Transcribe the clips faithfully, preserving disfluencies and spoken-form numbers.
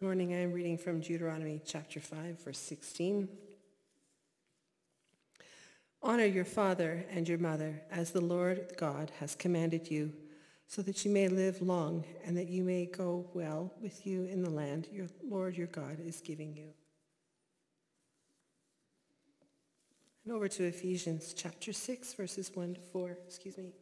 This morning I am reading from Deuteronomy chapter five, verse sixteen. Honor your father and your mother as the Lord God has commanded you, so that you may live long and that you may go well with you in the land your Lord your God is giving you. And over to Ephesians chapter six, verses one to four. Excuse me.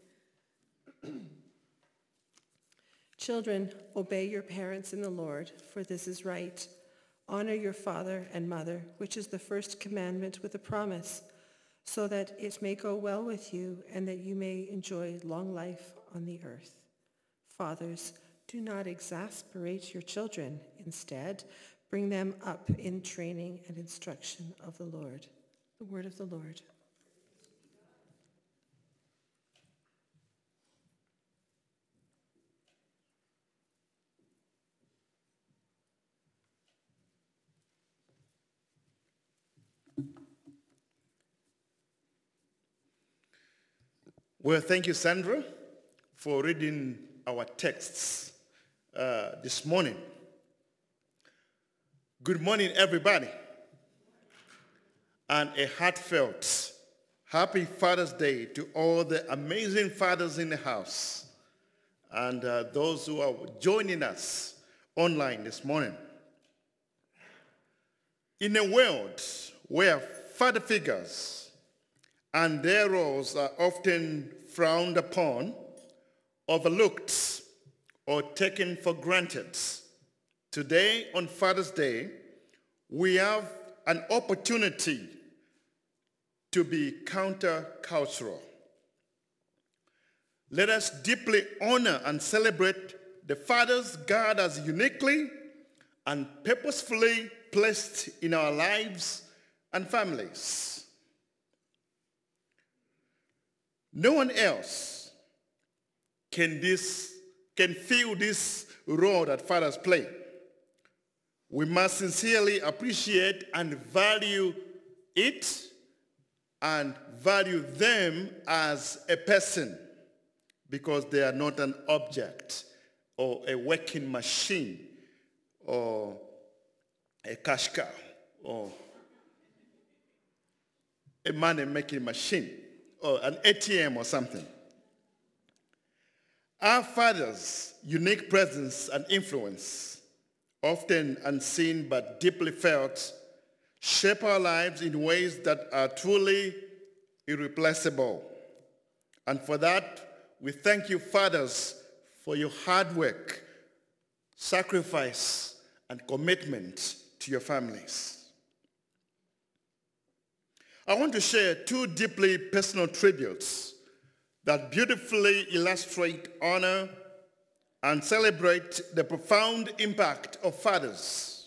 Children, obey your parents in the Lord, for this is right. Honor your father and mother, which is the first commandment with a promise, so that it may go well with you and that you may enjoy long life on the earth. Fathers, do not exasperate your children. Instead, bring them up in training and instruction of the Lord. The word of the Lord. Well, thank you, Sandra, for reading our texts uh, this morning. Good morning, everybody, and a heartfelt happy Father's Day to all the amazing fathers in the house and uh, those who are joining us online this morning. In a world where father figures and their roles are often frowned upon, overlooked, or taken for granted, today on Father's Day, we have an opportunity to be countercultural. Let us deeply honor and celebrate the fathers God has uniquely and purposefully placed in our lives and families. No one else can, this, can fill this role that fathers play. We must sincerely appreciate and value it and value them as a person, because they are not an object or a working machine or a cash cow or a money-making machine or an A T M or something. Our fathers' unique presence and influence, often unseen but deeply felt, shape our lives in ways that are truly irreplaceable. And for that, we thank you, fathers, for your hard work, sacrifice, and commitment to your families. I want to share two deeply personal tributes that beautifully illustrate, honor, and celebrate the profound impact of fathers.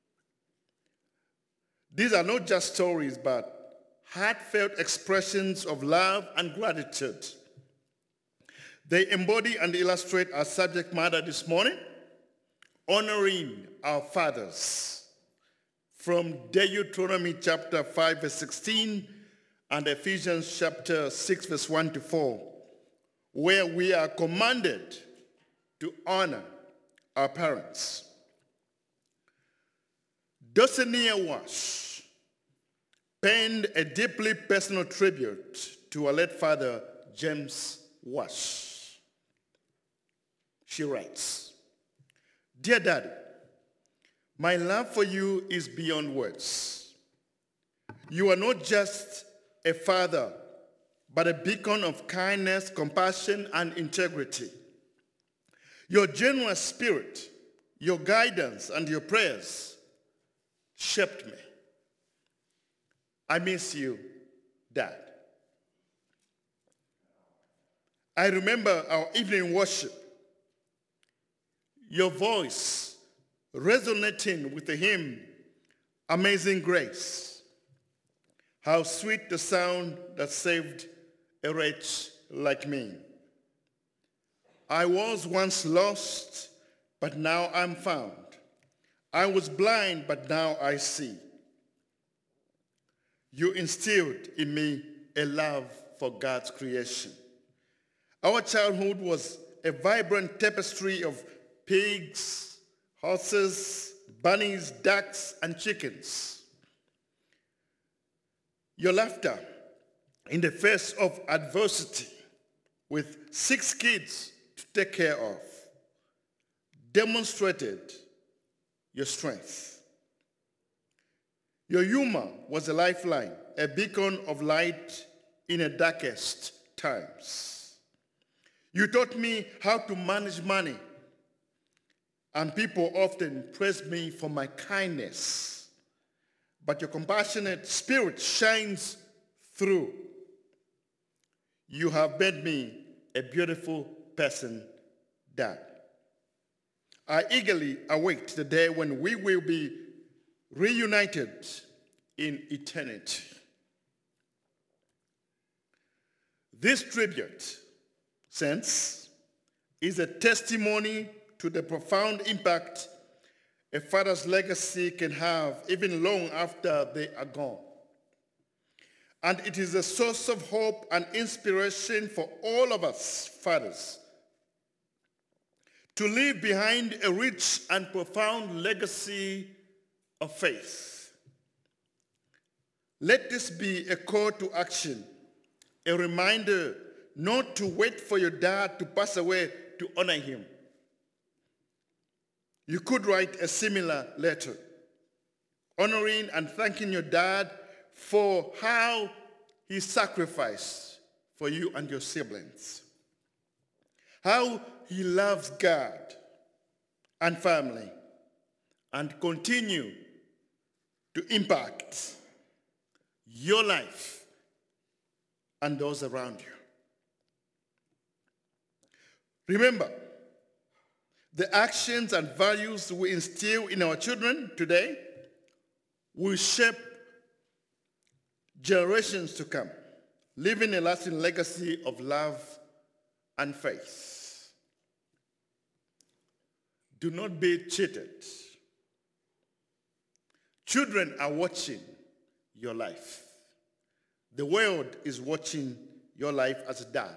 These are not just stories, but heartfelt expressions of love and gratitude. They embody and illustrate our subject matter this morning, honoring our fathers, from Deuteronomy chapter five, verse sixteen, and Ephesians chapter six, verse one to four, where we are commanded to honor our parents. Dosenia Wash penned a deeply personal tribute to our late father, James Wash. She writes, "Dear Daddy, my love for you is beyond words. You are not just a father, but a beacon of kindness, compassion, and integrity. Your generous spirit, your guidance, and your prayers shaped me. I miss you, Dad." I remember our evening worship, your voice resonating with the hymn, "Amazing Grace." How sweet the sound that saved a wretch like me. I was once lost, but now I'm found. I was blind, but now I see. You instilled in me a love for God's creation. Our childhood was a vibrant tapestry of pigs, horses, bunnies, ducks, and chickens. Your laughter in the face of adversity with six kids to take care of demonstrated your strength. Your humor was a lifeline, a beacon of light in the darkest times. You taught me how to manage money, and people often praise me for my kindness. But your compassionate spirit shines through. You have made me a beautiful person, Dad. I eagerly await the day when we will be reunited in eternity. This tribute, saints, is a testimony to the profound impact a father's legacy can have even long after they are gone. And it is a source of hope and inspiration for all of us fathers to leave behind a rich and profound legacy of faith. Let this be a call to action, a reminder not to wait for your dad to pass away to honor him. You could write a similar letter, honoring and thanking your dad for how he sacrificed for you and your siblings, how he loves God and family, and continue to impact your life and those around you. Remember, the actions and values we instill in our children today will shape generations to come, leaving a lasting legacy of love and faith. Do not be cheated. Children are watching your life. The world is watching your life as a dad.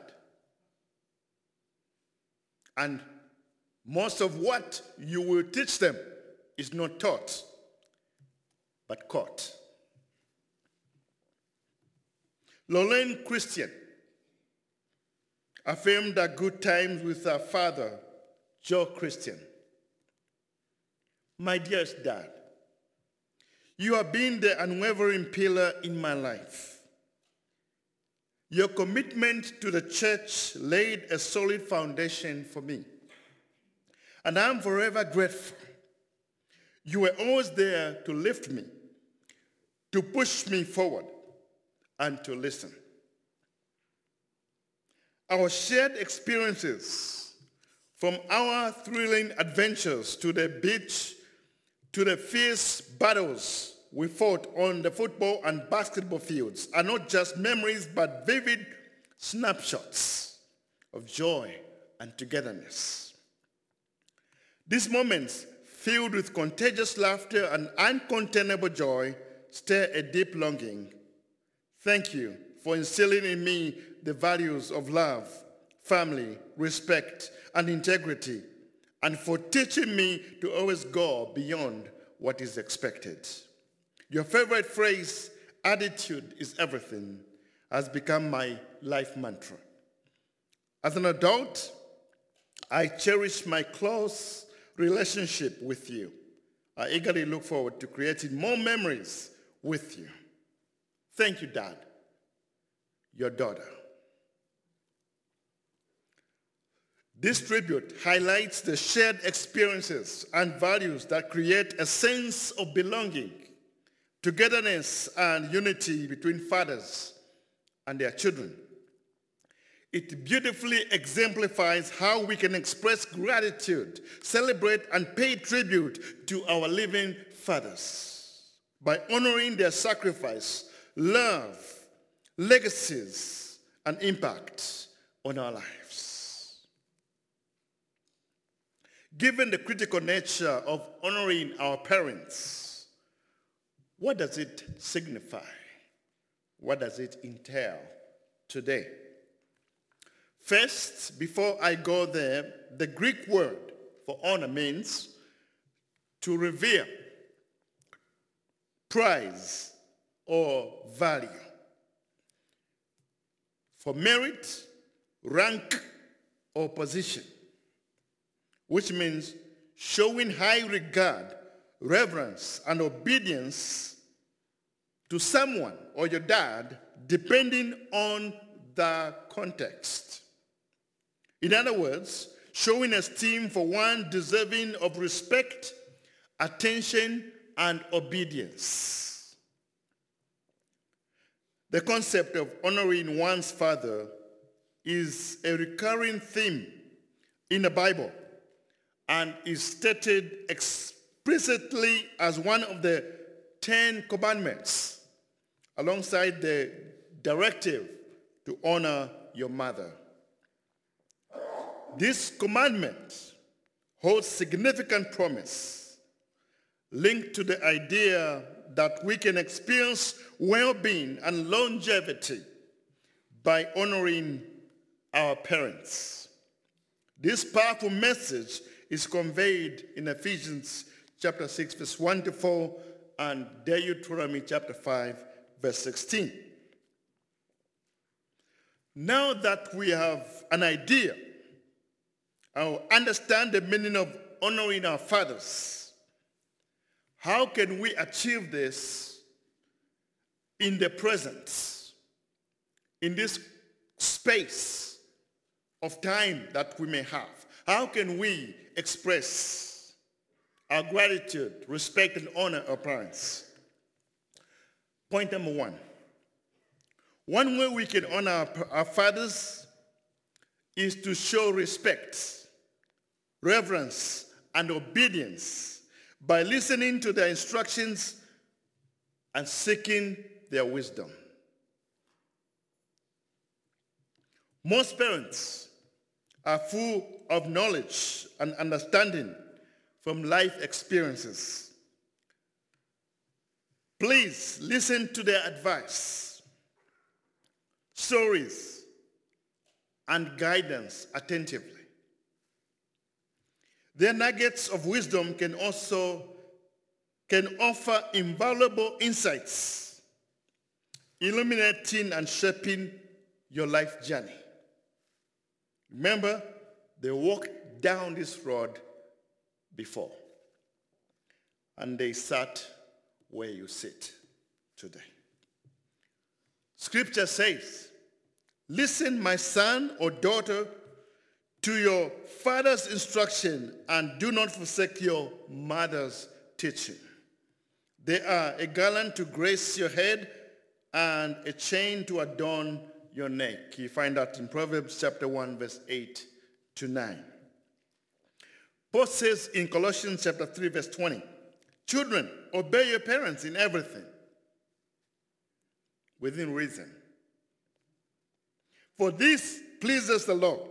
And most of what you will teach them is not taught, but caught. Lorraine Christian affirmed her good times with her father, Joe Christian. My dearest dad, you have been the unwavering pillar in my life. Your commitment to the church laid a solid foundation for me, and I'm forever grateful. You were always there to lift me, to push me forward, and to listen. Our shared experiences, from our thrilling adventures to the beach, to the fierce battles we fought on the football and basketball fields, are not just memories but vivid snapshots of joy and togetherness. These moments, filled with contagious laughter and uncontainable joy, stir a deep longing. Thank you for instilling in me the values of love, family, respect, and integrity, and for teaching me to always go beyond what is expected. Your favorite phrase, attitude is everything, has become my life mantra. As an adult, I cherish my close relationship with you. I eagerly look forward to creating more memories with you. Thank you, Dad, your daughter. This tribute highlights the shared experiences and values that create a sense of belonging, togetherness, and unity between fathers and their children. It beautifully exemplifies how we can express gratitude, celebrate, and pay tribute to our living fathers by honoring their sacrifice, love, legacies, and impact on our lives. Given the critical nature of honoring our parents, what does it signify? What does it entail today? First, before I go there, the Greek word for honor means to revere, prize, or value. For merit, rank, or position, which means showing high regard, reverence, and obedience to someone or your dad, depending on the context. In other words, showing esteem for one deserving of respect, attention, and obedience. The concept of honoring one's father is a recurring theme in the Bible and is stated explicitly as one of the Ten Commandments, alongside the directive to honor your mother. This commandment holds significant promise linked to the idea that we can experience well-being and longevity by honoring our parents. This powerful message is conveyed in Ephesians chapter six, verse one to four, and Deuteronomy chapter five, verse sixteen. Now that we have an idea or understand the meaning of honoring our fathers, how can we achieve this in the present, in this space of time that we may have? How can we express our gratitude, respect, and honor our parents? Point number one. One way we can honor our, our fathers is to show respect, reverence, and obedience by listening to their instructions and seeking their wisdom. Most parents are full of knowledge and understanding from life experiences. Please listen to their advice, stories, and guidance attentively. Their nuggets of wisdom can also can offer invaluable insights, illuminating and shaping your life journey. Remember, they walked down this road before, and they sat where you sit today. Scripture says, "Listen, my son or daughter, to your father's instruction, and do not forsake your mother's teaching. They are a garland to grace your head and a chain to adorn your neck." You find that in Proverbs chapter one, verse eight to nine. Paul says in Colossians chapter three, verse twenty, "Children, obey your parents in everything, within reason. For this pleases the Lord."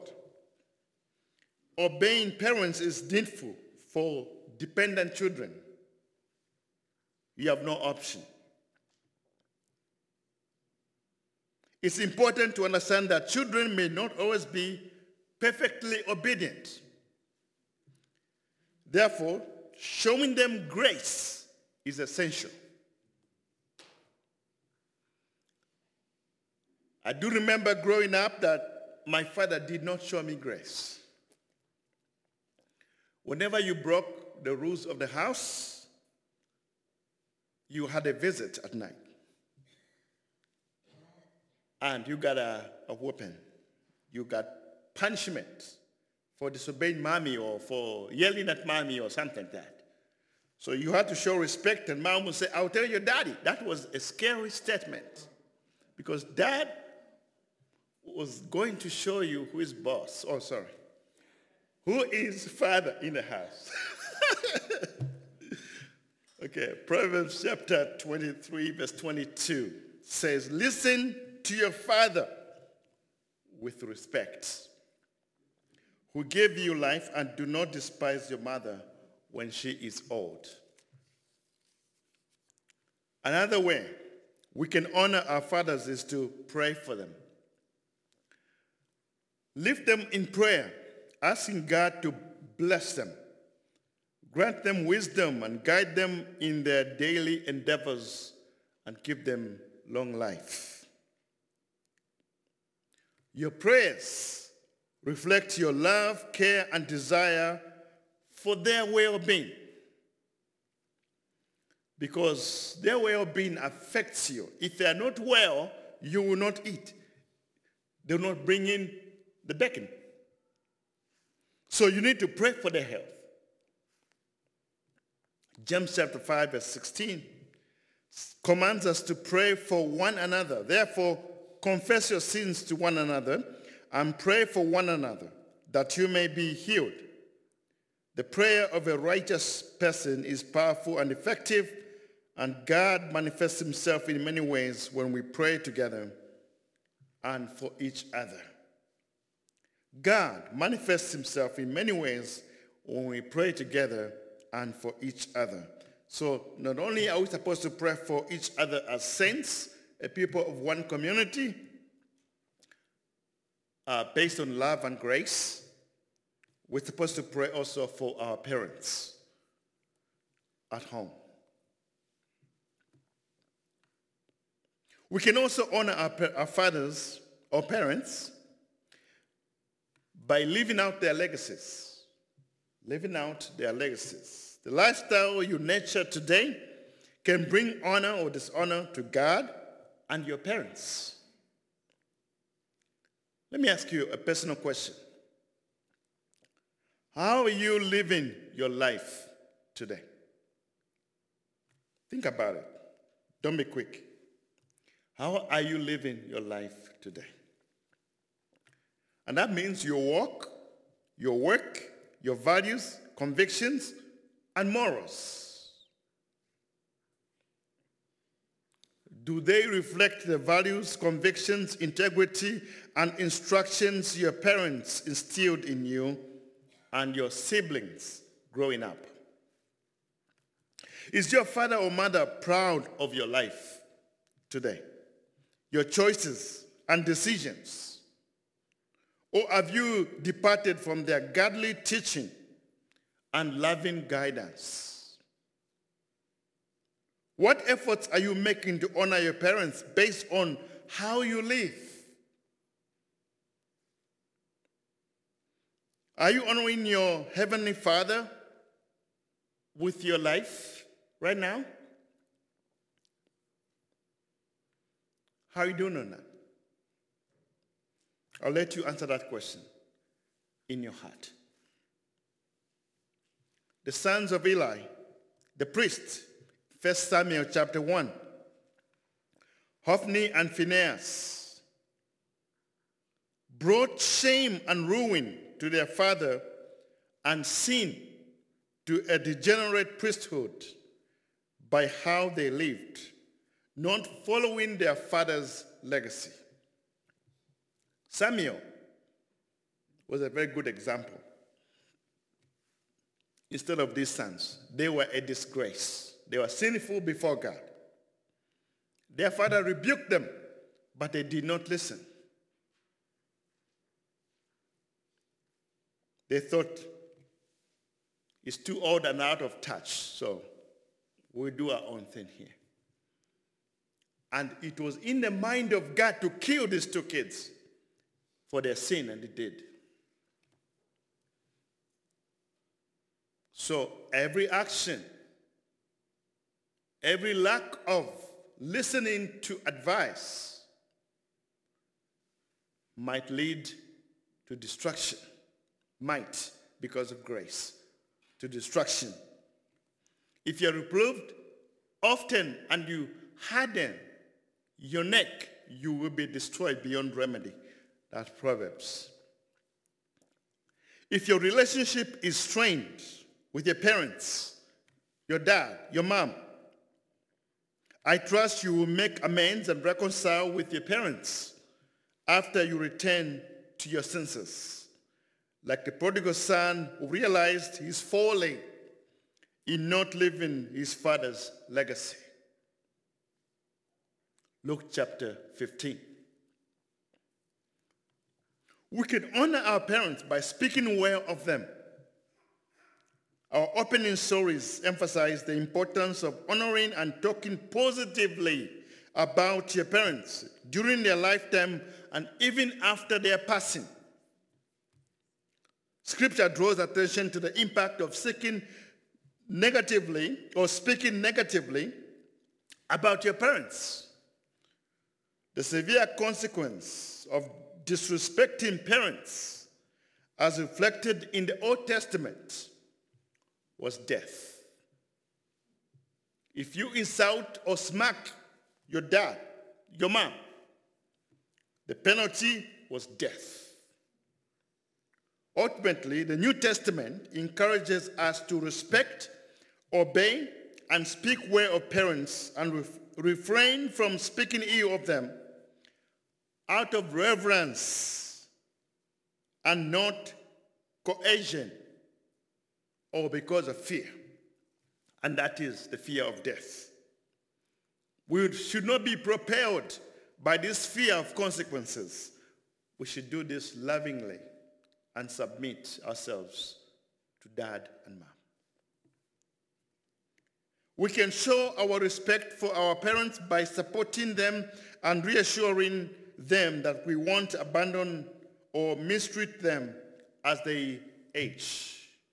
Obeying parents is needful for dependent children. You have no option. It's important to understand that children may not always be perfectly obedient. Therefore, showing them grace is essential. I do remember growing up that my father did not show me grace. Whenever you broke the rules of the house, you had a visit at night. And you got a, a whooping. You got punishment for disobeying mommy or for yelling at mommy or something like that. So you had to show respect, and mom would say, "I'll tell your daddy." That was a scary statement, because dad was going to show you who is boss. Oh, sorry. Who is father in the house? Okay, Proverbs chapter twenty-three, verse twenty-two says, "Listen to your father with respect, who gave you life, and do not despise your mother when she is old." Another way we can honor our fathers is to pray for them. Lift them in prayer, asking God to bless them, Grant them wisdom and guide them in their daily endeavors and give them long life. Your prayers reflect your love, care, and desire for their well-being, because their well-being affects you. If they are not well, you will not eat. They will not bring in the bacon. So you need to pray for their health. James chapter five, verse sixteen commands us to pray for one another. Therefore, confess your sins to one another and pray for one another, that you may be healed. The prayer of a righteous person is powerful and effective, and God manifests himself in many ways when we pray together and for each other. God manifests himself in many ways when we pray together and for each other. So not only are we supposed to pray for each other as saints, a people of one community, uh, based on love and grace, we're supposed to pray also for our parents at home. We can also honor our, our fathers or parents by living out their legacies. Living out their legacies. The lifestyle you nurture today can bring honor or dishonor to God and your parents. Let me ask you a personal question. How are you living your life today? Think about it. Don't be quick. How are you living your life today? And that means your walk, your work, your values, convictions, and morals. Do they reflect the values, convictions, integrity, and instructions your parents instilled in you and your siblings growing up? Is your father or mother proud of your life today? Your choices and decisions? Or have you departed from their godly teaching and loving guidance? What efforts are you making to honor your parents based on how you live? Are you honoring your Heavenly Father with your life right now? How are you doing on that? I'll let you answer that question in your heart. The sons of Eli, the priest, First Samuel chapter one, Hophni and Phinehas, brought shame and ruin to their father and sin to a degenerate priesthood by how they lived, not following their father's legacy. Samuel was a very good example. Instead of these sons, they were a disgrace. They were sinful before God. Their father rebuked them, but they did not listen. They thought, it's too old and out of touch, so we'll do our own thing here. And it was in the mind of God to kill these two kids for their sin, and it did. So every action, every lack of listening to advice might lead to destruction. Might, because of grace, to destruction. If you're reproved often and you harden your neck, you will be destroyed beyond remedy. That's Proverbs. If your relationship is strained with your parents, your dad, your mom, I trust you will make amends and reconcile with your parents after you return to your senses. Like the prodigal son who realized his folly in not living his father's legacy. Luke chapter fifteen. We can honor our parents by speaking well of them, Our opening stories emphasize the importance of honoring and talking positively about your parents during their lifetime and even after their passing. Scripture draws attention to the impact of speaking negatively or speaking negatively about your parents. The severe consequence of disrespecting parents, as reflected in the Old Testament, was death. If you insult or smack your dad, your mom, the penalty was death. Ultimately, the New Testament encourages us to respect, obey, and speak well of parents and ref- refrain from speaking ill of them out of reverence and not coercion or because of fear, and that is the fear of death. We should not be propelled by this fear of consequences. We should do this lovingly and submit ourselves to dad and mom. We can show our respect for our parents by supporting them and reassuring them that we won't abandon or mistreat them as they age.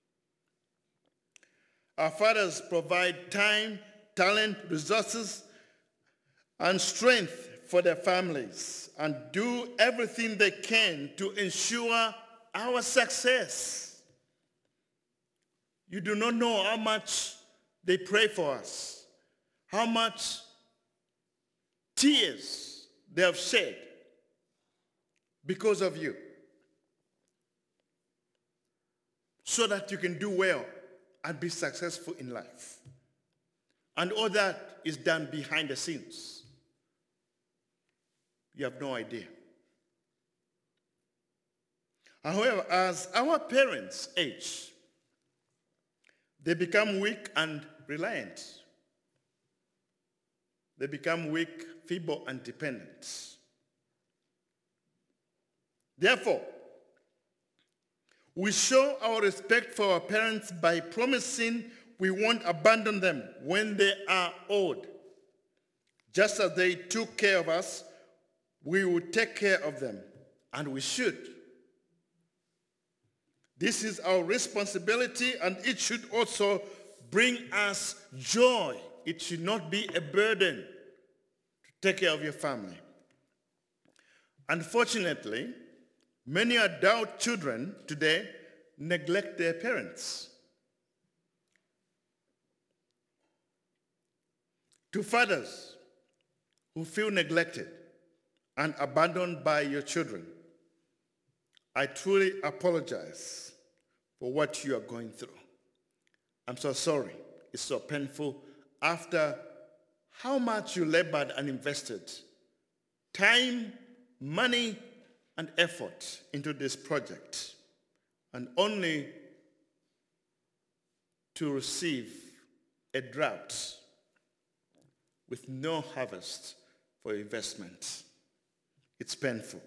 Our fathers provide time, talent, resources, and strength for their families and do everything they can to ensure our success. You do not know how much they pray for us, how much tears they have shed because of you, so that you can do well and be successful in life. And all that is done behind the scenes. You have no idea. However, as our parents age, they become weak and reliant. They become weak, feeble, and dependent. Therefore, we show our respect for our parents by promising we won't abandon them when they are old. Just as they took care of us, we will take care of them, and we should. This is our responsibility, and it should also bring us joy. It should not be a burden to take care of your family. Unfortunately, many adult children today neglect their parents. To fathers who feel neglected and abandoned by your children, I truly apologize for what you are going through. I'm so sorry. It's so painful after how much you labored and invested time, money, and effort into this project, and only to receive a drought with no harvest for investment. It's painful.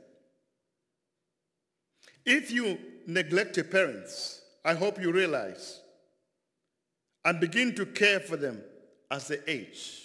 If you neglect your parents, I hope you realize and begin to care for them as they age.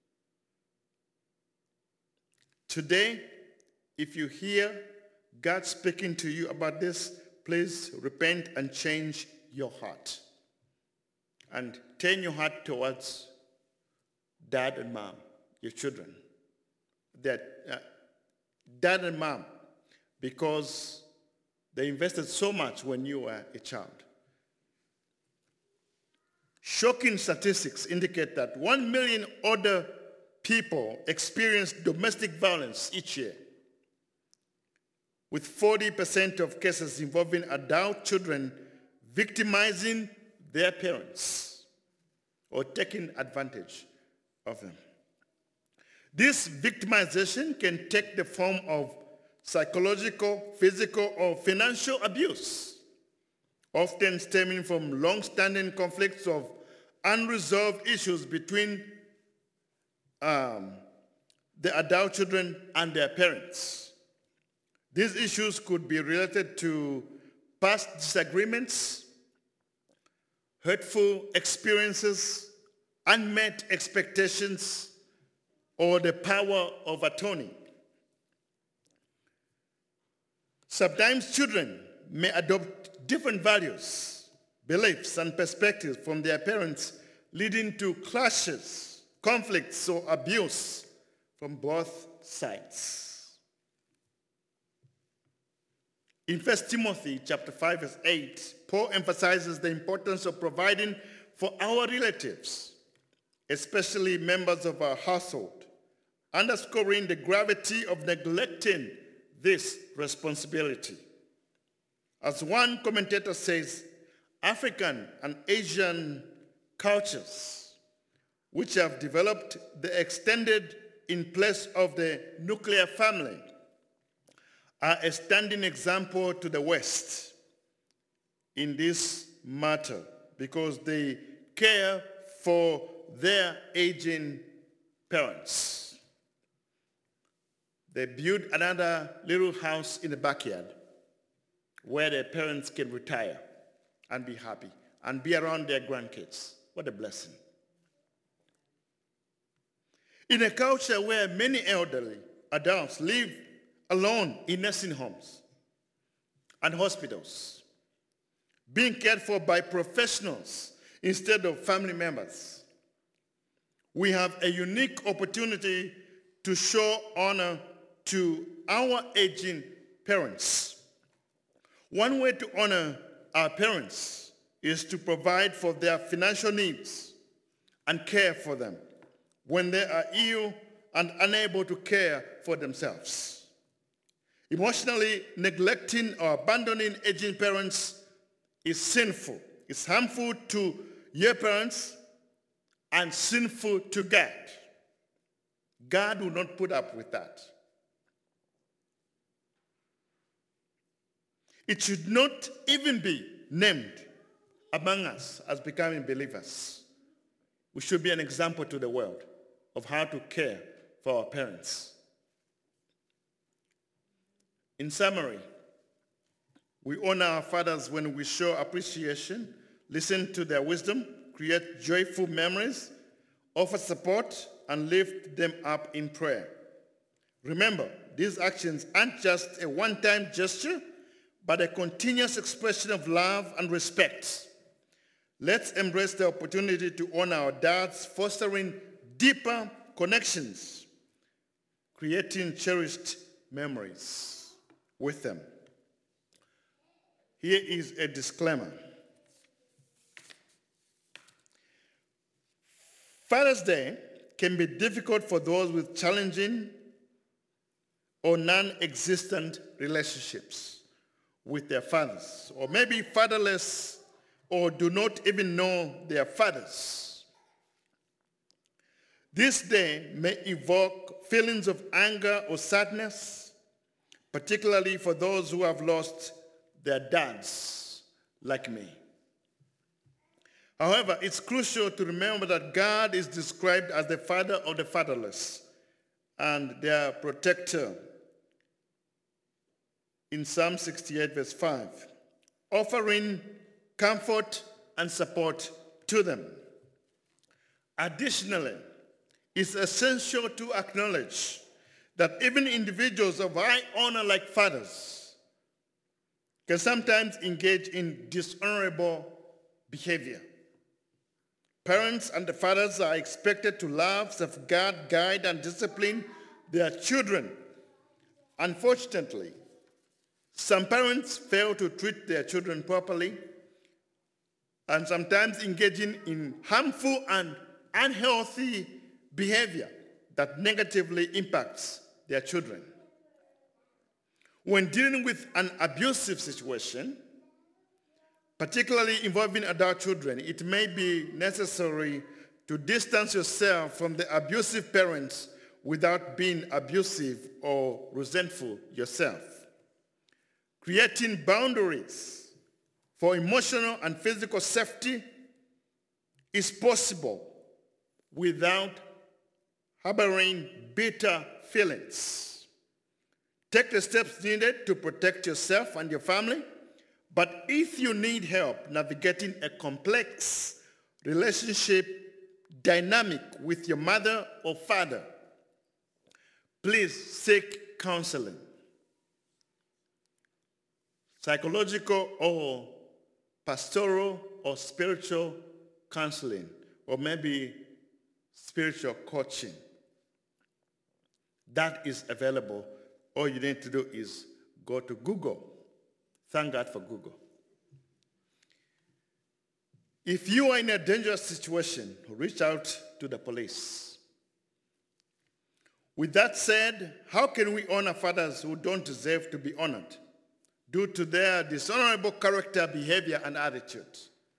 Today, if you hear God speaking to you about this, please repent and change your heart. And turn your heart towards dad and mom, your children. That uh, dad and mom, because they invested so much when you were a child. Shocking statistics indicate that one million older people experience domestic violence each year, with forty percent of cases involving adult children victimizing their parents or taking advantage of them. This victimization can take the form of psychological, physical, or financial abuse, often stemming from long-standing conflicts of unresolved issues between um, the adult children and their parents. These issues could be related to past disagreements, hurtful experiences, unmet expectations, or the power of attorney. Sometimes children may adopt different values, beliefs, and perspectives from their parents, leading to clashes, conflicts, or abuse from both sides. In First Timothy chapter five, verse eight, Paul emphasizes the importance of providing for our relatives, especially members of our household, underscoring the gravity of neglecting this responsibility. As one commentator says, African and Asian cultures, which have developed the extended in place of the nuclear family, are a standing example to the West in this matter because they care for their aging parents. They build another little house in the backyard where their parents can retire and be happy and be around their grandkids. What a blessing. In a culture where many elderly adults live alone in nursing homes and hospitals, being cared for by professionals instead of family members, we have a unique opportunity to show honor to our aging parents. One way to honor our parents is to provide for their financial needs and care for them when they are ill and unable to care for themselves. Emotionally neglecting or abandoning aging parents is sinful. It's harmful to your parents and sinful to God. God will not put up with that. It should not even be named among us as becoming believers. We should be an example to the world of how to care for our parents. In summary, we honor our fathers when we show appreciation, listen to their wisdom, create joyful memories, offer support, and lift them up in prayer. Remember, these actions aren't just a one-time gesture, but a continuous expression of love and respect. Let's embrace the opportunity to honor our dads, fostering deeper connections, creating cherished memories with them. Here is a disclaimer. Father's Day can be difficult for those with challenging or non-existent relationships with their fathers, or maybe fatherless or do not even know their fathers. This day may evoke feelings of anger or sadness, particularly for those who have lost their dads, like me. However, it's crucial to remember that God is described as the father of the fatherless and their protector in Psalm sixty-eight, verse five, offering comfort and support to them. Additionally, it's essential to acknowledge that even individuals of high honor like fathers can sometimes engage in dishonorable behavior. Parents and the fathers are expected to love, safeguard, guide, and discipline their children. Unfortunately, some parents fail to treat their children properly and sometimes engaging in harmful and unhealthy behavior that negatively impacts their children. When dealing with an abusive situation, particularly involving adult children, it may be necessary to distance yourself from the abusive parents without being abusive or resentful yourself. Creating boundaries for emotional and physical safety is possible without harboring bitter feelings. Take the steps needed to protect yourself and your family But if you need help navigating a complex relationship dynamic with your mother or father, please seek counseling. Psychological or pastoral or spiritual counseling, or maybe spiritual coaching. That is available. All you need to do is go to Google. Thank God for Google. If you are in a dangerous situation, reach out to the police. With that said, how can we honor fathers who don't deserve to be honored due to their dishonorable character, behavior, and attitude?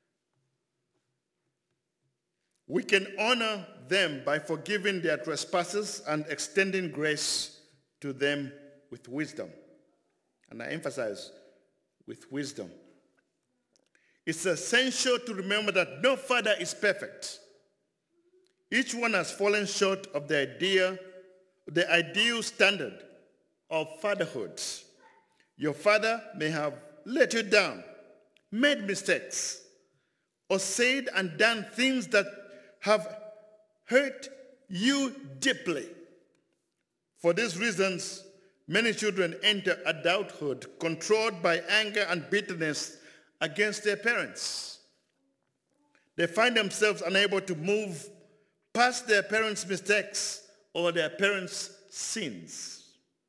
We can honor them by forgiving their trespasses and extending grace to them with wisdom. And I emphasize, with wisdom. It's essential to remember that no father is perfect. Each one has fallen short of the idea, the ideal standard of fatherhood. Your father may have let you down, made mistakes, or said and done things that have hurt you deeply. For these reasons, many children enter adulthood controlled by anger and bitterness against their parents. They find themselves unable to move past their parents' mistakes or their parents' sins.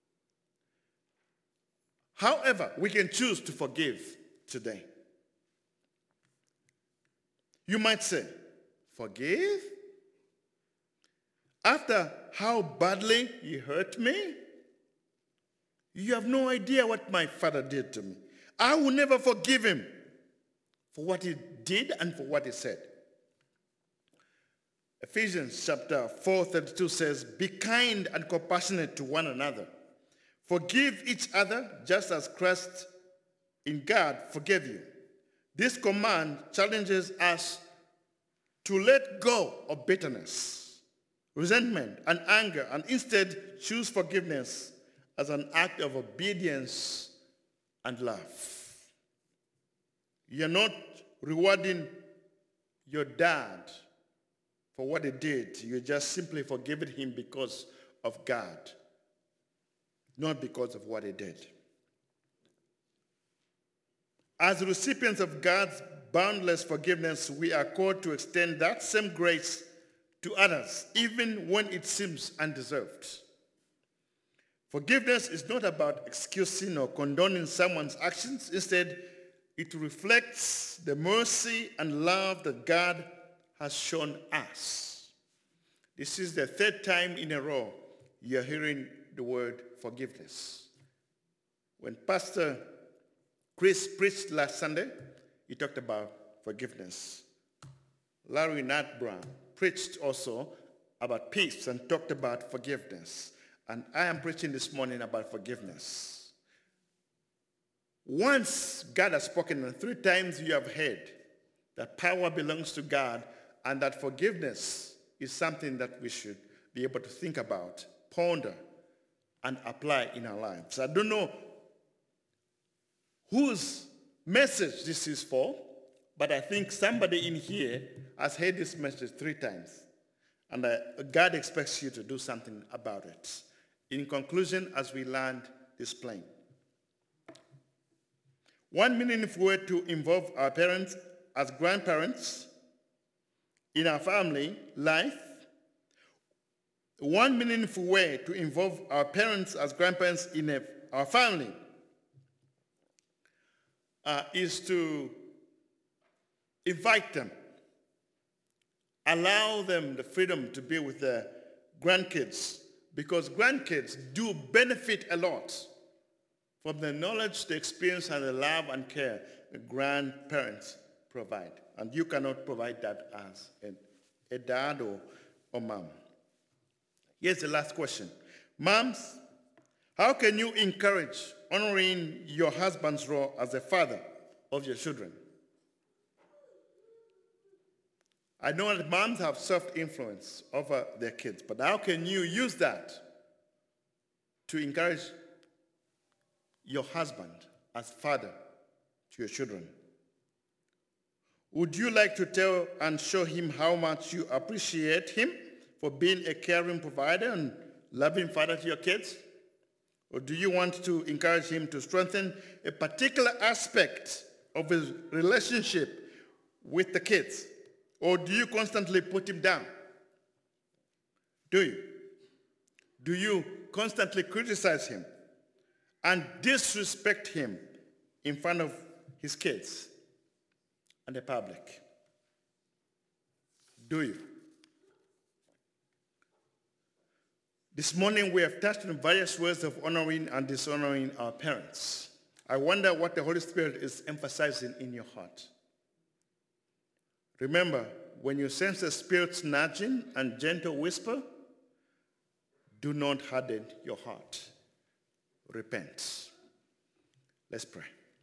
However, we can choose to forgive today. You might say, forgive? After how badly he hurt me? You have no idea what my father did to me. I will never forgive him for what he did and for what he said. Ephesians chapter four thirty-two says, be kind and compassionate to one another. Forgive each other just as Christ in God forgave you. This command challenges us to let go of bitterness, resentment, and anger, and instead choose forgiveness as an act of obedience and love. You're not rewarding your dad for what he did. You're just simply forgiving him because of God, not because of what he did. As recipients of God's boundless forgiveness, we are called to extend that same grace to others, even when it seems undeserved. Forgiveness is not about excusing or condoning someone's actions. Instead, it reflects the mercy and love that God has shown us. This is the third time in a row you're hearing the word forgiveness. When Pastor Chris preached last Sunday, he talked about forgiveness. Larry Nat Brown preached also about peace and talked about forgiveness. And I am preaching this morning about forgiveness. Once God has spoken, and three times you have heard that power belongs to God and that forgiveness is something that we should be able to think about, ponder, and apply in our lives. I don't know whose message this is for, but I think somebody in here has heard this message three times. And uh, God expects you to do something about it. In conclusion, as we land this plane, one meaningful way to involve our parents as grandparents in our family life, one meaningful way to involve our parents as grandparents in a, our family uh, is to invite them, allow them the freedom to be with their grandkids, because grandkids do benefit a lot from the knowledge, the experience, and the love and care the grandparents provide. And you cannot provide that as a, a dad or, or mom. Here's the last question. Moms, how can you encourage honoring your husband's role as a father of your children? I know that moms have self-influence over their kids, but how can you use that to encourage your husband as father to to your children? Would you like to tell and show him how much you appreciate him for being a caring provider and loving father to your kids? Or do you want to encourage him to strengthen a particular aspect of his relationship with the kids? Or do you constantly put him down? Do you? Do you constantly criticize him and disrespect him in front of his kids and the public? Do you? This morning we have touched on various ways of honoring and dishonoring our parents. I wonder what the Holy Spirit is emphasizing in your heart. Remember, when you sense the Spirit's nudging and gentle whisper, do not harden your heart. Repent. Let's pray.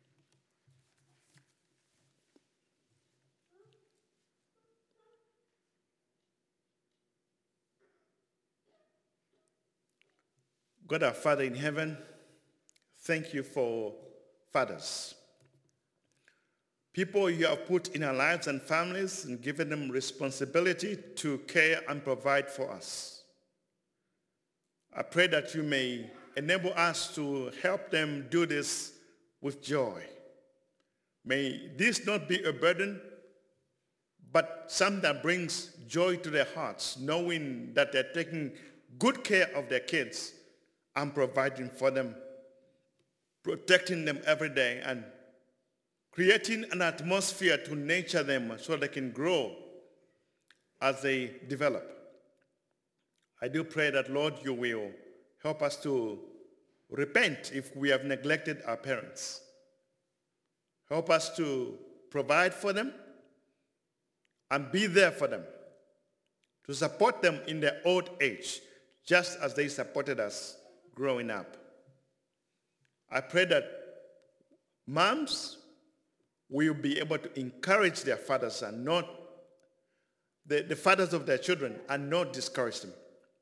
God our Father in heaven, thank you for fathers. People you have put in our lives and families and given them responsibility to care and provide for us. I pray that you may enable us to help them do this with joy. May this not be a burden, but something that brings joy to their hearts, knowing that they're taking good care of their kids and providing for them, protecting them every day, and creating an atmosphere to nurture them so they can grow as they develop. I do pray that, Lord, you will help us to repent if we have neglected our parents. Help us to provide for them and be there for them, to support them in their old age, just as they supported us growing up. I pray that moms will be able to encourage their fathers and not, the, the fathers of their children, and not discourage them.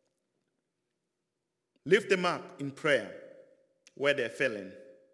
Lift them up in prayer where they're failing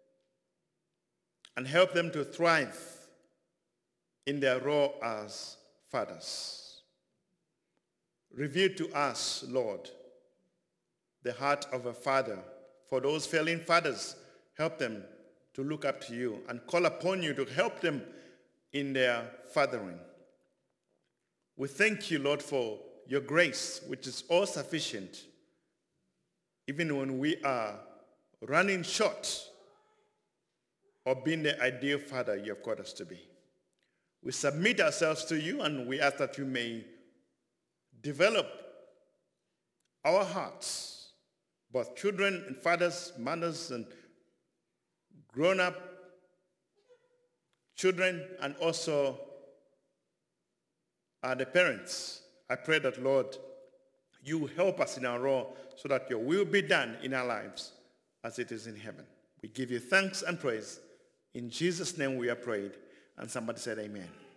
and help them to thrive in their role as fathers. Reveal to us, Lord, the heart of a father. For those failing fathers, help them to look up to you and call upon you to help them in their fathering. We thank you, Lord, for your grace, which is all sufficient, even when we are running short of being the ideal father you have called us to be. We submit ourselves to you, and we ask that you may develop our hearts, both children and fathers, mothers, and grown-up children, and also uh, the parents. I pray that, Lord, you help us in our role so that your will be done in our lives as it is in heaven. We give you thanks and praise. In Jesus' name we are prayed. And somebody said amen.